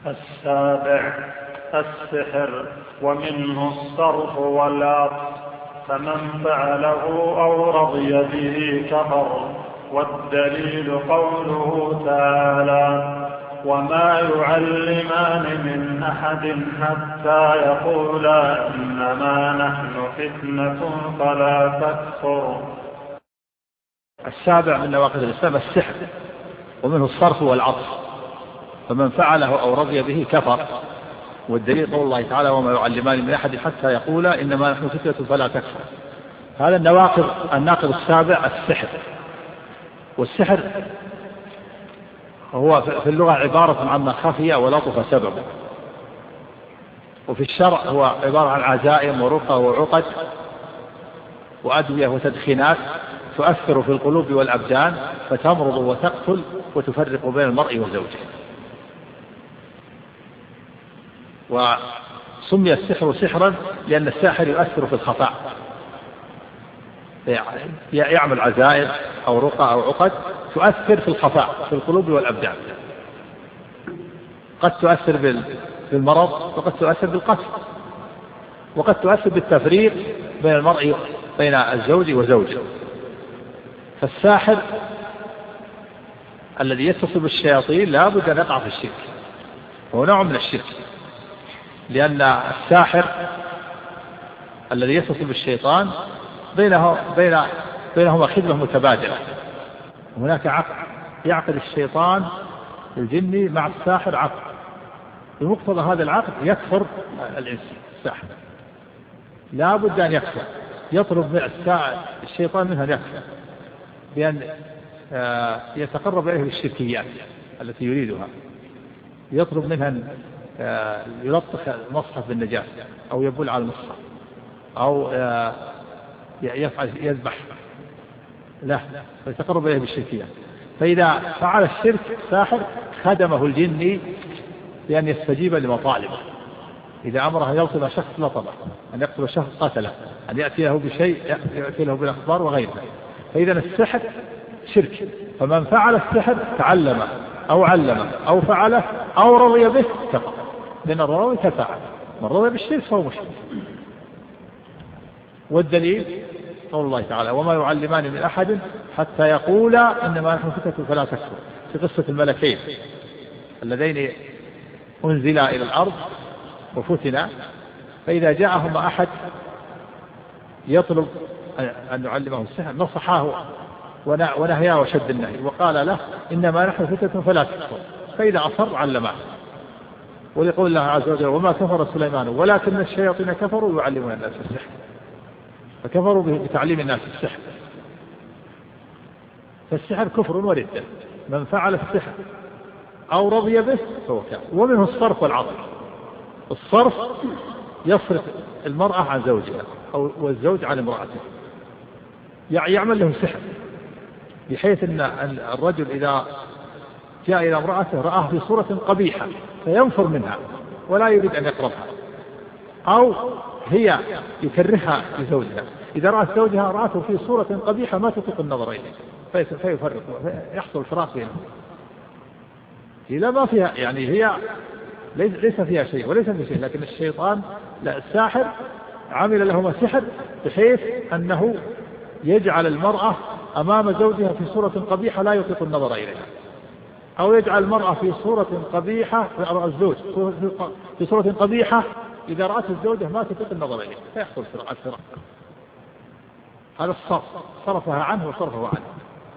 السابع السحر، ومنه الصرف والعطف، فمن فعله أو رضي به كفر. والدليل قوله تعالى: وما يعلمان من أحد حتى يقولا إنما نحن فتنة فلا تكفر. السابع من نواقض الإسلام السحر، ومنه الصرف والعطف، فمن فعله أو رضي به كفر. والدليل قول الله تعالى: وما يعلمان من أحد حتى يقولا إنما نحن فتنة فلا تكفر. هذا الناقض السابع السحر. والسحر هو في اللغة عبارة عما خفي ولطف سببه، وفي الشرع هو عبارة عن عزائم ورقى وعقد وأدوية وتدخينات تؤثر في القلوب والأبدان فتمرض وتقتل وتفرق بين المرء وزوجه. وسمي السحر سحرا لأن الساحر يؤثر في الخفاء، يعمل عزائم أو رقى أو عقد تؤثر في الخفاء في القلوب والأبدان، قد تؤثر بالمرض، وقد تؤثر بالقتل، وقد تؤثر بالتفريق بين المرء بين الزوج وزوجه. فالساحر الذي يتصل بالشياطين لا بد أن يقع في الشرك، هو نوع من الشرك، لأن الساحر الذي يتصل بالشيطان بينهما خدمة متبادلة. هناك عقد يعقد الشيطان الجني مع الساحر عقد، بمقتضى هذا العقد يكفر الساحر، لا بد أن يكفر، يطلب من الشيطان منها أن يكفر بأن يتقرب إليه بالشركيات التي يريدها، يطلب منها أن يلطخ المصحف بالنجاسة أو يبول على المصحف أو يذبح لا، فيتقرب إليه بالشركيات. فإذا فعل الشرك ساحر خدمه الجني بأن يستجيب لمطالبه، إذا أمره أن يلطم شخص لطمه، أن يقتل شخص قتله، أن يأتي له بشيء يأتي له بالأخبار وغيرها. فإذا السحر شرك، فمن فعل السحر تعلمه أو علمه أو فعله أو رضي به كفر، لأن الرضي كفاعل، من رضي بالشرك فهو مشرك. والدليل قول الله تعالى: وما يعلمان من أحد حتى يقولا إنما نحن فتنة فلا تكفر، في قصة الملكين اللذين أنزلا إلى الأرض وفتنا، فإذا جاءهم أحد يطلب أن يعلمه السحر نصحاه ونهياه وشد النهي، وقال له إنما نحن فتنة فلا تكفر، فإذا أصر علمه. ولقول الله عز وجل: وما كفر سليمان ولكن الشياطين كفروا يعلمون الناس السحر، فكفروا بتعليم الناس السحر. فالسحر كفر وردة، من فعل السحر أو رضي به فهو كافر. ومنه الصرف والعطف. الصرف يصرف المرأة عن زوجها أو والزوج عن امرأته، يعمل له سحر بحيث أن الرجل إذا جاء إلى امرأته رآه في صورة قبيحة فينفر منها ولا يريد أن يقربها، أو هي يكرهها لزوجها، إذا رأت زوجها رأته في صورة قبيحة ما تطيق النظر إليه فيفرق، يحصل فراق بينهم. هي لا ما فيها، يعني هي ليس فيها شيء وليس فيها شيء، لكن الشيطان لا، الساحر عمل لهما سحر بحيث أنه يجعل المرأة أمام زوجها في صورة قبيحة لا يطيق النظر إليها، أو يجعل المرأة في صورة قبيحة، الزوج في صورة قبيحة إذا رأت الزوجة ما تطيق النظر إليه فيحصل الفراق. هذا الصرف، صرفها عنه وصرفه عنه.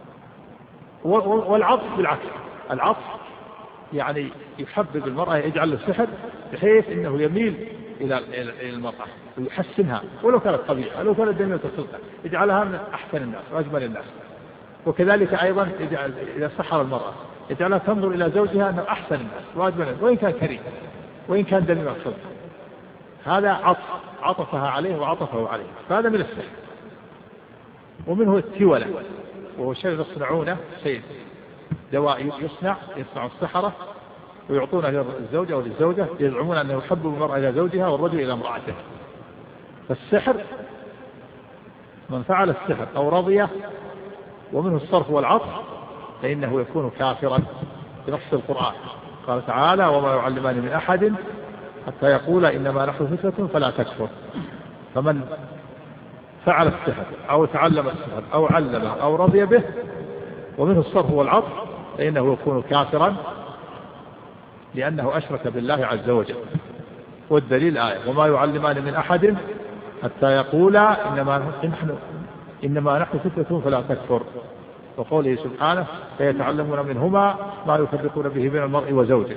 والعطف بالعكس، العطف يعني يحبب المرأة، يجعل له سحر بحيث أنه يميل إلى المرأة ويحسنها ولو كانت قبيحة، لو كانت دمية الخلقة يجعلها من أحسن الناس وأجمل الناس. وكذلك أيضا إذا سحر المرأة يجعلها تنظر إلى زوجها أنه أحسن الناس وأجمل الناس وإن كان كريم وإن كان دمية الخلقة. هذا عطفها عليه وعطفه عليه، فهذا من السحر. ومنه التولة، وهو شيء يصنعونه، شيء دواء يصنع السحرة ويعطونه للزوجة أو للزوجة، يزعمون أنه يحبب المرأة إلى زوجها والرجل إلى امرأته. فالسحر من فعل السحر أو رضيه، ومنه الصرف والعطف، فإنه يكون كافرا بنص القرآن. قال تعالى وما يعلمان من أحد حتى يقول إنما نحن فتنة فلا تكفر. فمن فعل السحر أو تعلم السحر أو علمه أو رضي به ومنه الصرف والعطف فإنه يكون كافرا لأنه أشرك بالله عز وجل. والدليل آية وما يعلمان من أحد حتى يقولا إنما نحن فتنة فلا تكفر، وقوله سبحانه فيتعلمون منهما ما يفرقون به بين المرء وزوجه،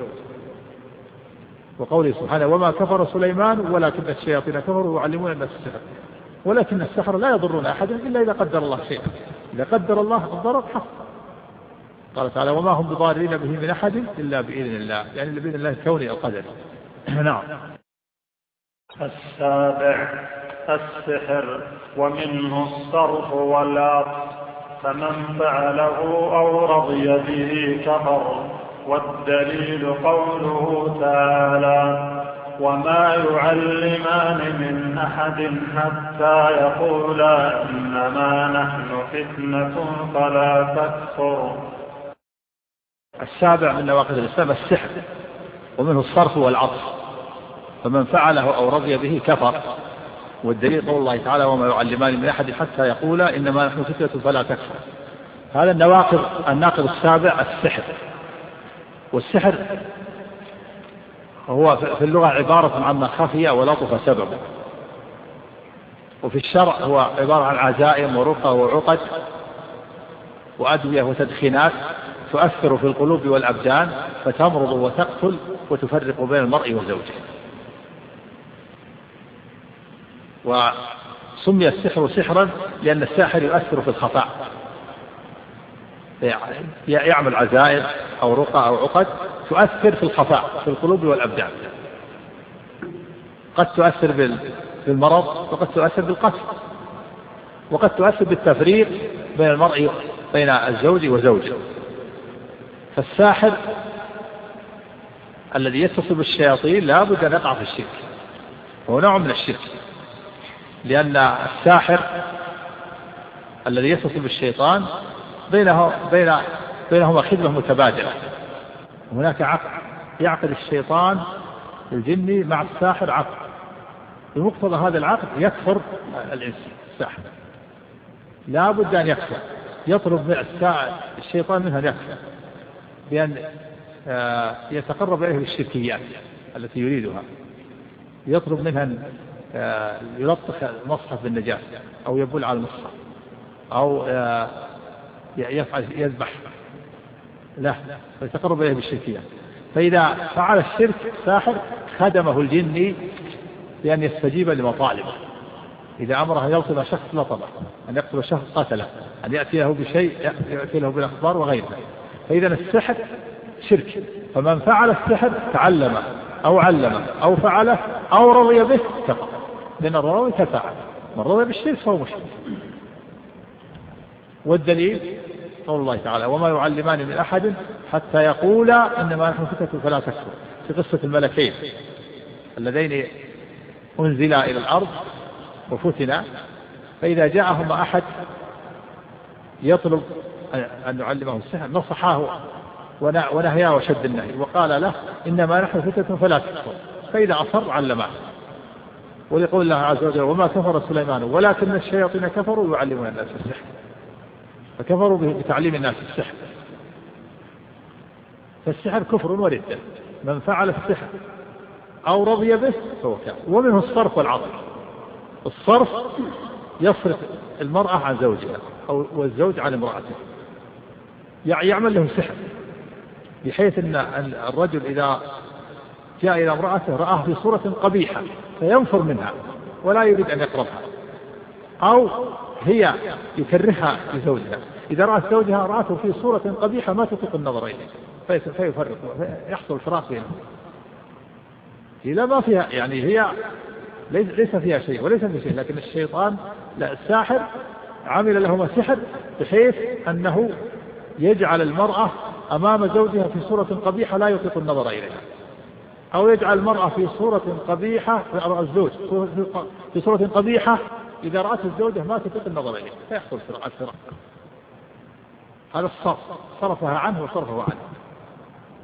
وقوله سبحانه وما كفر سليمان ولكن الشياطين كفروا يعلمون الناس السحر ولكن السحر لا يضرون أحدا إلا إذا قدر الله شيئا، إذا قدر الله الضرر حق. قال تعالى وما هم بضارين به من أحد إلا بإذن الله، يعني بإذن الله الكوني القدري. نعم. السابع السحر ومنه الصرف والعطف، فمن فعله أو رضي به كفر. والدليل قوله تعالى وما يعلمان من أحد حتى يقولا إنما نحن فتنة فلا تكفر. السابع من نواقض الإسلام السحر ومنه الصرف والعطف، فمن فعله أو رضي به كفر. والدليل قول الله تعالى وما يعلمان من أحد حتى يقولا إنما نحن فتنة فلا تكفر. هذا الناقض السابع السحر. والسحر هو في اللغة عبارة عما خفي ولطف سببه، وفي الشرع هو عبارة عن عزائم ورقى وعقد وأدوية وتدخينات تؤثر في القلوب والأبدان فتمرض وتقتل وتفرق بين المرء وزوجه. وسمي السحر سحرا لأن الساحر يؤثر في الخفاء، يعمل عزائم أو رقى أو عقد تؤثر في الخفاء في القلوب والأبدان، قد تؤثر بالمرض وقد تؤثر بالقتل وقد تؤثر بالتفريق بين المرء بين الزوج وزوجه. فالساحر الذي يتصل بالشياطين لا بد أن يقع في الشرك، وهو نوع من الشرك، لأن الساحر الذي يتصل بالشيطان بينهما خدمة متبادلة. هناك عقد يعقد الشيطان الجني مع الساحر عقد، بمقتضى هذا العقد يكفر الساحر، لا بد أن يكفر، يطلب الشيطان منها أن يكفر بأن يتقرب إليه بالشركيات التي يريدها، يطلب منها أن يلطخ المصحف بالنجاسة أو يبول على المصحف أو يذبح لا، فيتقرب إليه بالشركيات. فإذا فعل الشرك ساحر خدمه الجني بأن يستجيب لمطالبه، إذا أمره أن يلطم شخص لطمه، أن يقتل شخص قتله، أن يأتي له بشيء يأتي له بالأخبار وغيرها. فإذا السحر شرك، فمن فعل السحر تعلمه أو علمه أو فعله أو رضي به كفر، لأن الرضي كفاعل، من رضي بالشرك فهو مشرك. والدليل قول الله تعالى وما يعلمان من أحد حتى يقولا إنما نحن فتنة فلا تكفر، في قصة الملكين اللذين أنزلا إلى الأرض وفتنا، فإذا جاءهم أحد يطلب أن يعلمه السحر نصحاه ونهياه وشد النهي وقال له إنما نحن فتنة فلا تكفر، فإذا أصر علمه. ولقول الله عز وجل وما كفر سليمان ولكن الشياطين كفروا يعلمون الناس السحر، فكفروا بتعليم الناس السحر. فالسحر كفر وردة، من فعل السحر أو رضي به فهو كافر. ومنه الصرف والعطف. الصرف يصرف المرأة عن زوجها أو والزوج عن امرأته، يعمل له سحر بحيث أن الرجل إذا جاء إلى امرأته رآه في صورة قبيحة فينفر منها ولا يريد أن يقربها، أو هي يكرهها لزوجها، إذا رأت زوجها رأته في صورة قبيحة ما تطيق النظر إليه فيفرق، يحصل فراق بينهم. إذا ما فيها يعني هي ليس فيها شيء وليس فيها شيء، لكن الشيطان لا، الساحر عمل لهما سحر بحيث أنه يجعل المرأة أمام زوجها في صورة قبيحة لا يطيق النظر إليها، أو يجعل المرأة في صورة قبيحة الزوج في صورة قبيحة إذا رأت الزوجة ما تطيق النظر إليه فيحصل الفراق. هذا الصرف، صرفها عنه وصرفه عنه.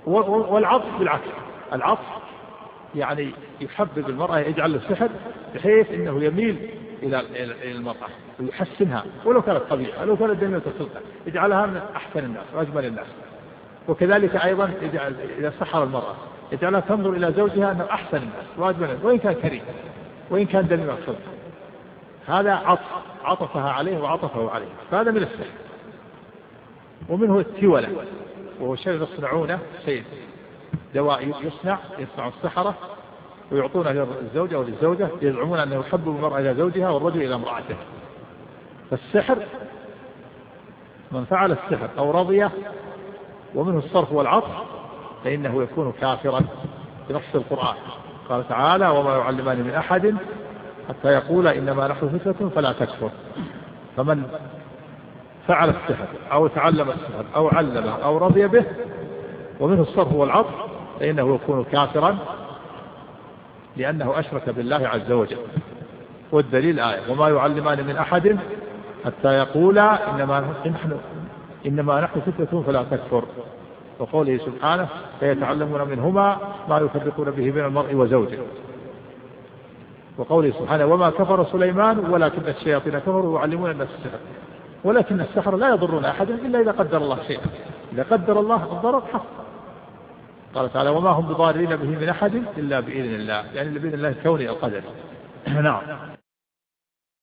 والعطف بالعكس، العطف يعني يحبب المرأة، يجعل السحر بحيث أنه يميل إلى المرأة ويحسنها ولو كانت قبيحة، لو كانت دميمة الخلقة يجعلها من أحسن الناس وأجمل الناس. وكذلك أيضا إذا سحر المرأة يجعلها تنظر إلى زوجها أنه أحسن الناس وأجمل الناس وإن كان كريم وإن كان دميمة الخلقة. هذا عطفها عليه وعطفه عليه، فهذا من السحر. ومنه التولة، وهو شيء يصنعونه، شيء دواء يصنع السحرة ويعطونه للزوجة أو للزوجة، يزعمون أنه يحبب المرأة إلى زوجها والرجل إلى امرأته. فالسحر من فعل السحر أو رضيه ومنه الصرف والعطف فإنه يكون كافرا بنص القرآن. قال تعالى: وما يعلمان من أحد حتى يقول إنما نحن فتنة فلا تكفر. فمن فعل السحر أو تعلم السحر أو علمه أو رضي به ومنه الصرف والعطف فإنه يكون كافرا لأنه أشرك بالله عز وجل. والدليل آية: وما يعلمان من أحد حتى يقولا إنما نحن فتنة فلا تكفر. وقوله سبحانه: فيتعلمون منهما ما يفرقون به بين المرء وزوجه. وقوله سبحانه: وما كفر سليمان ولكن الشياطين كفروا يعلمون الناس السحر. ولكن السحر لا يضرون أحدا إلا إذا قدر الله شيئا، إذا قدر الله الضرر حق. قال تعالى: وما هم بضارين به من أحد إلا بإذن الله، يعني بإذن الله الكوني القدري. نعم.